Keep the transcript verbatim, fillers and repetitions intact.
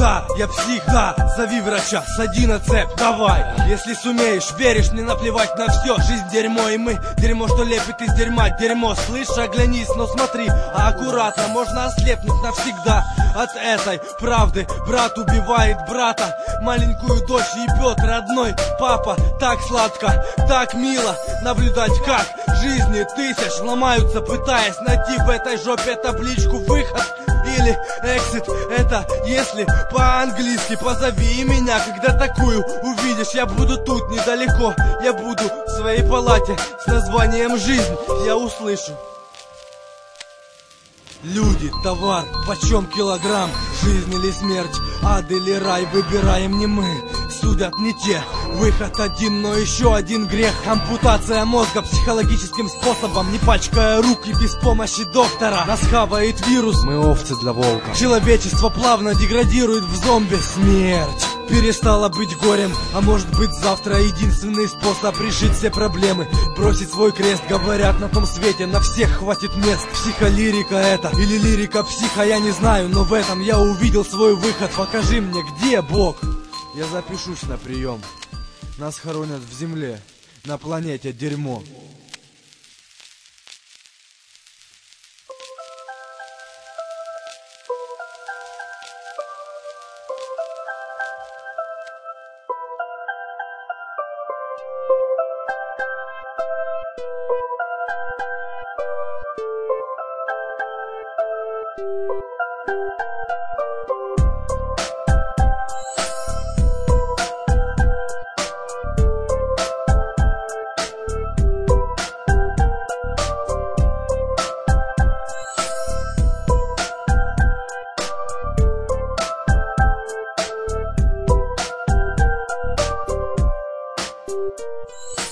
Да, я псих, да, зови врача, сади на цепь, давай. Если сумеешь, веришь, мне наплевать на все. Жизнь дерьмо, и мы дерьмо, что лепит из дерьма дерьмо. Слышь, оглянись, но смотри, а аккуратно, можно ослепнуть навсегда от этой правды. Брат убивает брата, маленькую дочь ебет родной папа. Так сладко, так мило наблюдать, как жизни тысяч ломаются, пытаясь найти в этой жопе табличку выход или exit. Это если по-английски. Позови меня, когда такую увидишь. Я буду тут недалеко, я буду в своей палате с названием «Жизнь». Я услышу: люди, товар, почем килограмм? Жизнь или смерть, ад или рай? Выбираем не мы, судят не те. Выход один, но еще один грех. Ампутация мозга психологическим способом, не пачкая рук и без помощи доктора. Нас хавает вирус, мы овцы для волка. Человечество плавно деградирует в зомби. Смерть перестала быть горем, а может быть завтра единственный способ решить все проблемы. Бросить свой крест, говорят, на том свете на всех хватит мест. Психолирика это или лирика психа, я не знаю, но в этом я увидел свой выход. Покажи мне, где Бог. Я запишусь на прием. Нас хоронят в земле, на планете дерьмо. You